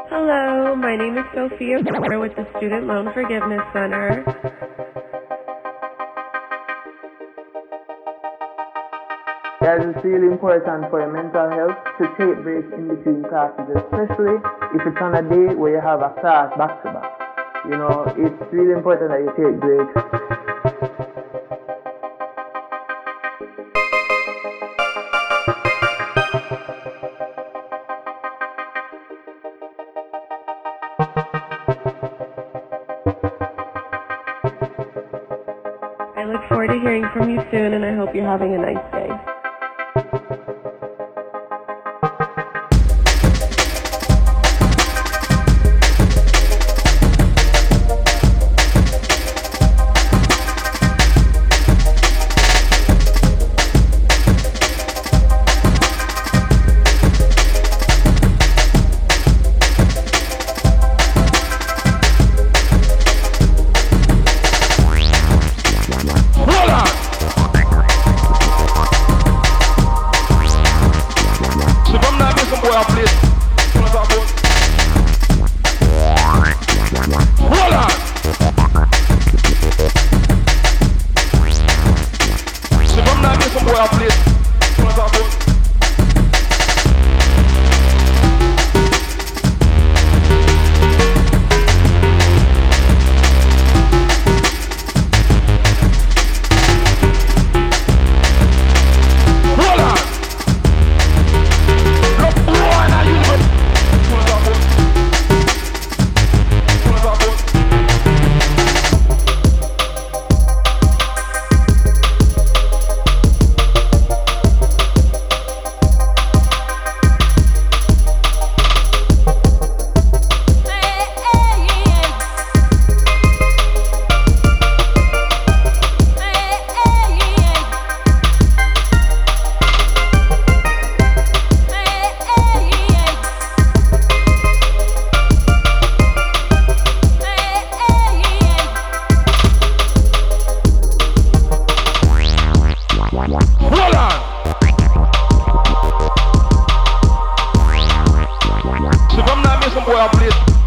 Hello, my name is Sophia Porter with the Student Loan Forgiveness Center. Guys, it's really important for your mental health to take breaks in between classes, especially if it's on a day where you have a class back to back. You know, it's really important that you take breaks. I look forward to hearing from you soon, and I hope you're having a nice day. Hold on! So if I'm not missing, boy, I'll play it.